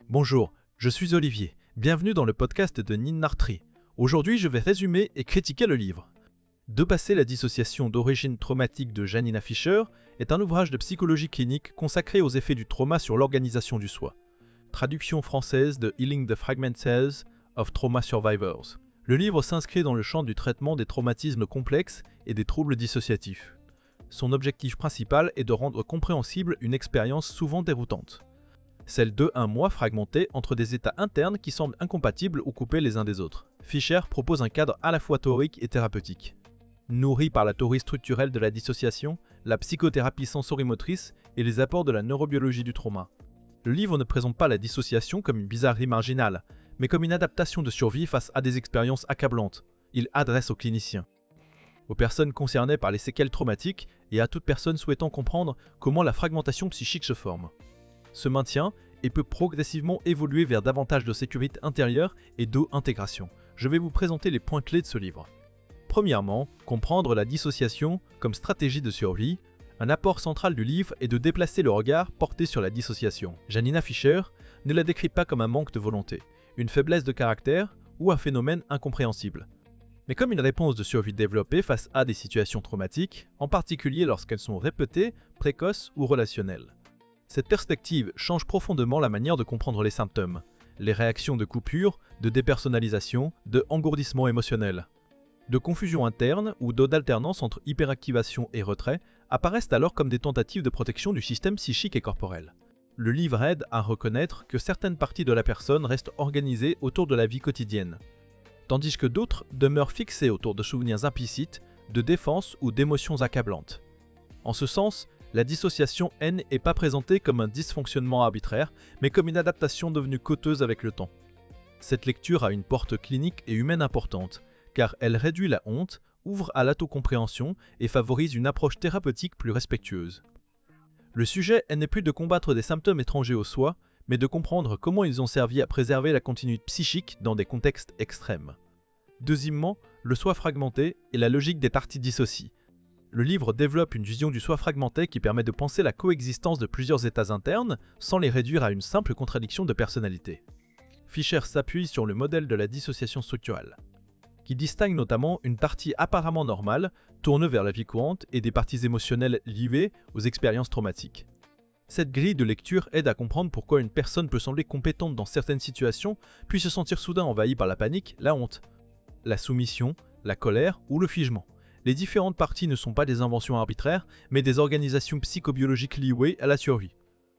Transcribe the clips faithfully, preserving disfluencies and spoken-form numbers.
Bonjour, je suis Olivier. Bienvenue dans le podcast de Ninartri. Aujourd'hui, je vais résumer et critiquer le livre. Dépasser la dissociation d'origine traumatique de Janina Fischer est un ouvrage de psychologie clinique consacré aux effets du trauma sur l'organisation du soi. Traduction française de Healing the Fragmented Cells of Trauma Survivors. Le livre s'inscrit dans le champ du traitement des traumatismes complexes et des troubles dissociatifs. Son objectif principal est de rendre compréhensible une expérience souvent déroutante. Celle de un moi fragmenté entre des états internes qui semblent incompatibles ou coupés les uns des autres. Fischer propose un cadre à la fois théorique et thérapeutique. Nourri par la théorie structurelle de la dissociation, la psychothérapie sensorimotrice et les apports de la neurobiologie du trauma. Le livre ne présente pas la dissociation comme une bizarrerie marginale, mais comme une adaptation de survie face à des expériences accablantes. Il adresse aux cliniciens, aux personnes concernées par les séquelles traumatiques et à toute personne souhaitant comprendre comment la fragmentation psychique se forme, se maintient et peut progressivement évoluer vers davantage de sécurité intérieure et d'intégration. Je vais vous présenter les points clés de ce livre. Premièrement, comprendre la dissociation comme stratégie de survie. Un apport central du livre est de déplacer le regard porté sur la dissociation. Janina Fischer ne la décrit pas comme un manque de volonté, une faiblesse de caractère ou un phénomène incompréhensible, mais comme une réponse de survie développée face à des situations traumatiques, en particulier lorsqu'elles sont répétées, précoces ou relationnelles. Cette perspective change profondément la manière de comprendre les symptômes, les réactions de coupure, de dépersonnalisation, de engourdissement émotionnel, de confusion interne ou d'alternance entre hyperactivation et retrait apparaissent alors comme des tentatives de protection du système psychique et corporel. Le livre aide à reconnaître que certaines parties de la personne restent organisées autour de la vie quotidienne, tandis que d'autres demeurent fixées autour de souvenirs implicites, de défense ou d'émotions accablantes. En ce sens, la dissociation n'est pas présentée comme un dysfonctionnement arbitraire, mais comme une adaptation devenue coûteuse avec le temps. Cette lecture a une porte clinique et humaine importante, car elle réduit la honte, ouvre à l'autocompréhension et favorise une approche thérapeutique plus respectueuse. Le sujet n'est plus de combattre des symptômes étrangers au soi, mais de comprendre comment ils ont servi à préserver la continuité psychique dans des contextes extrêmes. Deuxièmement, le soi fragmenté et la logique des parties dissociées. Le livre développe une vision du soi fragmenté qui permet de penser la coexistence de plusieurs états internes sans les réduire à une simple contradiction de personnalité. Fischer s'appuie sur le modèle de la dissociation structurelle, qui distingue notamment une partie apparemment normale, tournée vers la vie courante, et des parties émotionnelles liées aux expériences traumatiques. Cette grille de lecture aide à comprendre pourquoi une personne peut sembler compétente dans certaines situations, puis se sentir soudain envahie par la panique, la honte, la soumission, la colère ou le figement. Les différentes parties ne sont pas des inventions arbitraires, mais des organisations psychobiologiques liées à la survie.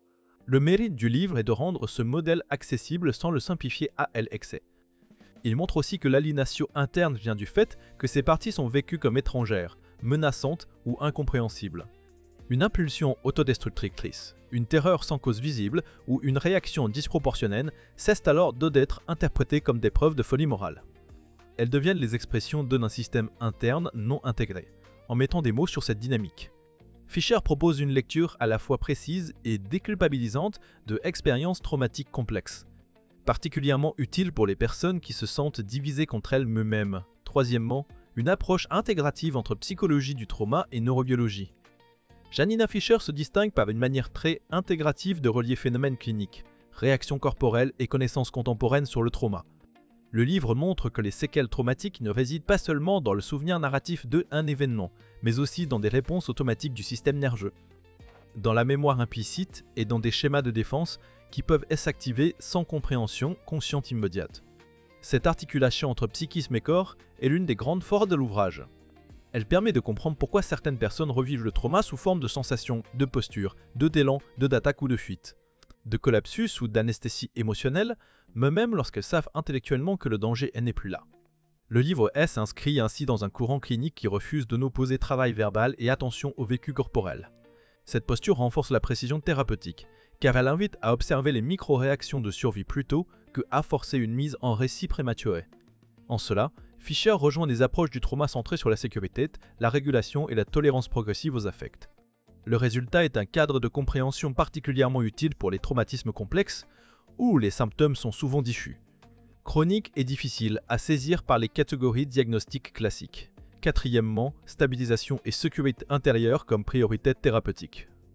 Le mérite du livre est de rendre ce modèle accessible sans le simplifier à l'excès. Il montre aussi que l'aliénation interne vient du fait que ces parties sont vécues comme étrangères, menaçantes ou incompréhensibles. Une impulsion autodestructrice, une terreur sans cause visible ou une réaction disproportionnelle cessent alors d'être interprétées comme des preuves de folie morale. Elles deviennent les expressions d'un système interne non intégré, en mettant des mots sur cette dynamique. Fischer propose une lecture à la fois précise et déculpabilisante de expériences traumatiques complexes, particulièrement utile pour les personnes qui se sentent divisées contre elles-mêmes. Troisièmement, une approche intégrative entre psychologie du trauma et neurobiologie. Janina Fischer se distingue par une manière très intégrative de relier phénomènes cliniques, réactions corporelles et connaissances contemporaines sur le trauma. Le livre montre que les séquelles traumatiques ne résident pas seulement dans le souvenir narratif d'un événement, mais aussi dans des réponses automatiques du système nerveux, dans la mémoire implicite et dans des schémas de défense qui peuvent s'activer sans compréhension consciente immédiate. Cette articulation entre psychisme et corps est l'une des grandes forces de l'ouvrage. Elle permet de comprendre pourquoi certaines personnes revivent le trauma sous forme de sensations, de posture, de d'élan, de d'attaque ou de fuite, de collapsus ou d'anesthésie émotionnelle, même lorsqu'elles savent intellectuellement que le danger n'est plus là. Le livre S s'inscrit ainsi dans un courant clinique qui refuse de n'opposer travail verbal et attention au vécu corporel. Cette posture renforce la précision thérapeutique, car elle invite à observer les micro-réactions de survie plutôt que à forcer une mise en récit prématuré. En cela, Fischer rejoint des approches du trauma centrées sur la sécurité, la régulation et la tolérance progressive aux affects. Le résultat est un cadre de compréhension particulièrement utile pour les traumatismes complexes, où les symptômes sont souvent diffus, chroniques et difficiles à saisir par les catégories diagnostiques classiques. Quatrièmement, stabilisation et sécurité intérieure comme priorité thérapeutique.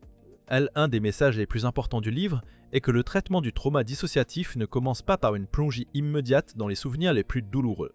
Elle, un des messages les plus importants du livre est que le traitement du trauma dissociatif ne commence pas par une plongée immédiate dans les souvenirs les plus douloureux.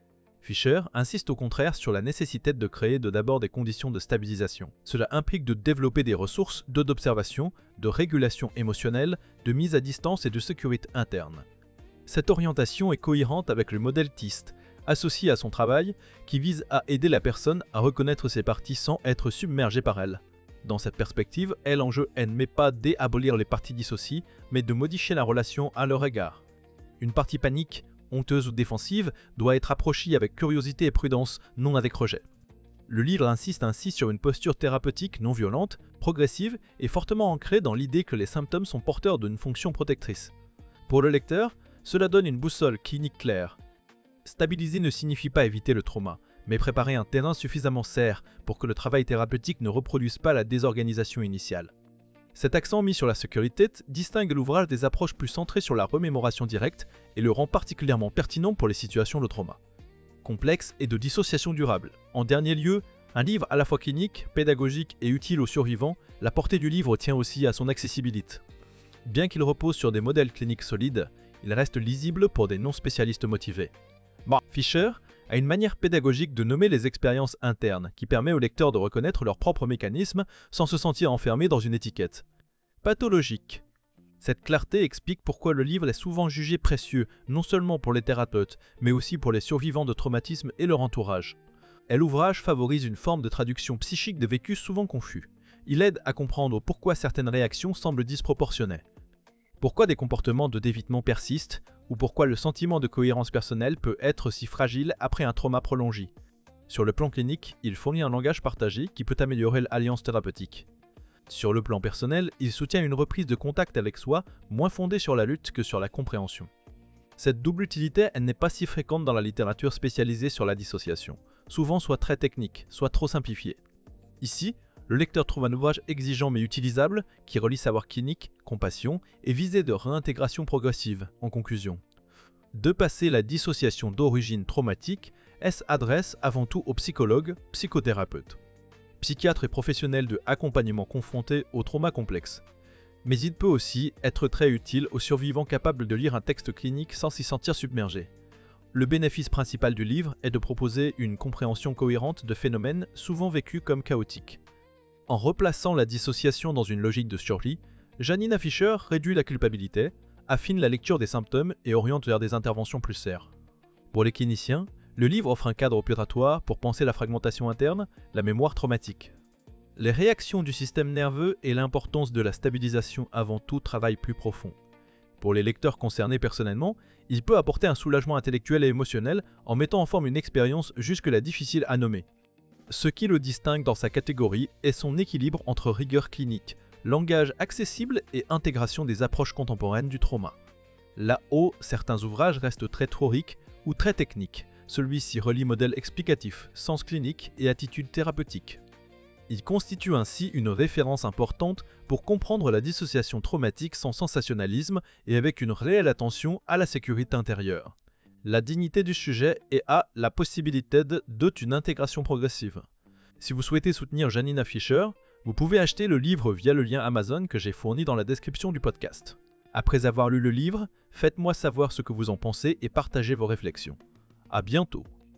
Fisher insiste au contraire sur la nécessité de créer de d'abord des conditions de stabilisation. Cela implique de développer des ressources d'observation, de régulation émotionnelle, de mise à distance et de sécurité interne. Cette orientation est cohérente avec le modèle T I S T, associé à son travail, qui vise à aider la personne à reconnaître ses parties sans être submergée par elles. Dans cette perspective, est l'enjeu n'est pas d'abolir les parties dissociées, mais de modifier la relation à leur égard. Une partie panique, honteuse ou défensive, doit être approchée avec curiosité et prudence, non avec rejet. Le livre insiste ainsi sur une posture thérapeutique non violente, progressive et fortement ancrée dans l'idée que les symptômes sont porteurs d'une fonction protectrice. Pour le lecteur, cela donne une boussole clinique claire. Stabiliser ne signifie pas éviter le trauma, mais préparer un terrain suffisamment serre pour que le travail thérapeutique ne reproduise pas la désorganisation initiale. Cet accent mis sur la sécurité distingue l'ouvrage des approches plus centrées sur la remémoration directe et le rend particulièrement pertinent pour les situations de trauma complexe et de dissociation durable. En dernier lieu, un livre à la fois clinique, pédagogique et utile aux survivants, la portée du livre tient aussi à son accessibilité. Bien qu'il repose sur des modèles cliniques solides, il reste lisible pour des non-spécialistes motivés. Bon. Fisher a une manière pédagogique de nommer les expériences internes qui permet aux lecteurs de reconnaître leurs propres mécanismes sans se sentir enfermés dans une étiquette. Pathologique. Cette clarté explique pourquoi le livre est souvent jugé précieux, non seulement pour les thérapeutes, mais aussi pour les survivants de traumatisme et leur entourage. Et l'ouvrage favorise une forme de traduction psychique de vécus souvent confus. Il aide à comprendre pourquoi certaines réactions semblent disproportionnées. Pourquoi des comportements de dévitement persistent, ou pourquoi le sentiment de cohérence personnelle peut être si fragile après un trauma prolongé. Sur le plan clinique, il fournit un langage partagé qui peut améliorer l'alliance thérapeutique. Sur le plan personnel, il soutient une reprise de contact avec soi, moins fondée sur la lutte que sur la compréhension. Cette double utilité elle n'est pas si fréquente dans la littérature spécialisée sur la dissociation, souvent soit très technique, soit trop simplifiée. Ici, le lecteur trouve un ouvrage exigeant mais utilisable qui relie savoir clinique, compassion et visée de réintégration progressive, en conclusion. Dépasser la dissociation d'origine traumatique, elle s'adresse avant tout aux psychologues, psychothérapeutes, psychiatres et professionnels de accompagnement confrontés au trauma complexe. Mais il peut aussi être très utile aux survivants capables de lire un texte clinique sans s'y sentir submergés. Le bénéfice principal du livre est de proposer une compréhension cohérente de phénomènes souvent vécus comme chaotiques. En replaçant la dissociation dans une logique de survie, Janina Fisher réduit la culpabilité, affine la lecture des symptômes et oriente vers des interventions plus serres. Pour les cliniciens, le livre offre un cadre opératoire pour penser la fragmentation interne, la mémoire traumatique. Les réactions du système nerveux et l'importance de la stabilisation avant tout travail plus profond. Pour les lecteurs concernés personnellement, il peut apporter un soulagement intellectuel et émotionnel en mettant en forme une expérience jusque-là difficile à nommer. Ce qui le distingue dans sa catégorie est son équilibre entre rigueur clinique, langage accessible et intégration des approches contemporaines du trauma. Là-haut, certains ouvrages restent très théoriques ou très techniques. Celui-ci relie modèle explicatif, sens clinique et attitude thérapeutique. Il constitue ainsi une référence importante pour comprendre la dissociation traumatique sans sensationnalisme et avec une réelle attention à la sécurité intérieure. La dignité du sujet et à la possibilité d'une intégration progressive. Si vous souhaitez soutenir Janina Fisher, vous pouvez acheter le livre via le lien Amazon que j'ai fourni dans la description du podcast. Après avoir lu le livre, faites-moi savoir ce que vous en pensez et partagez vos réflexions. À bientôt.